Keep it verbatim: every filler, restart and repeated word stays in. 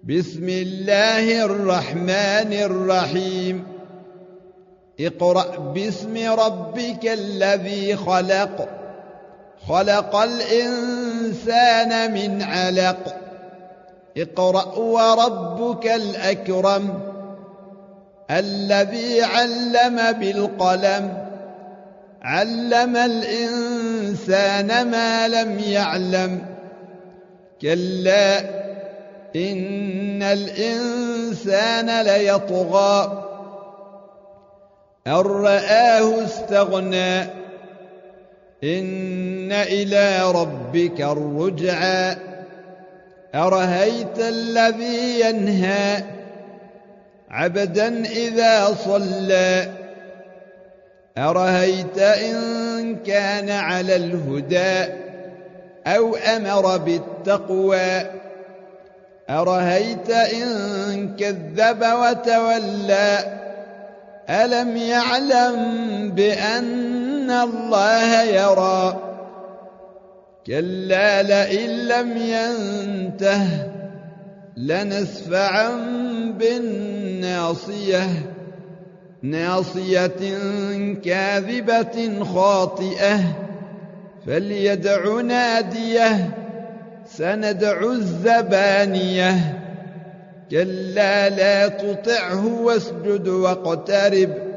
بسم الله الرحمن الرحيم اقرأ باسم ربك الذي خلق خلق الإنسان من علق اقرأ وربك الأكرم الذي علم بالقلم علم الإنسان ما لم يعلم كلا إن الإنسان ليطغى أن رآه استغنى إن إلى ربك الرجعى أرهيت الذي ينهى عبدا إذا صلى أرهيت إن كان على الهدى أو أمر بالتقوى أرهيت إن كذب وتولى ألم يعلم بأن الله يرى كلا لئن لم ينته لنسفعا بالناصية ناصية كاذبة خاطئة فليدع ناديه سندع الزبانية كلا لا تطعه واسجد واقترب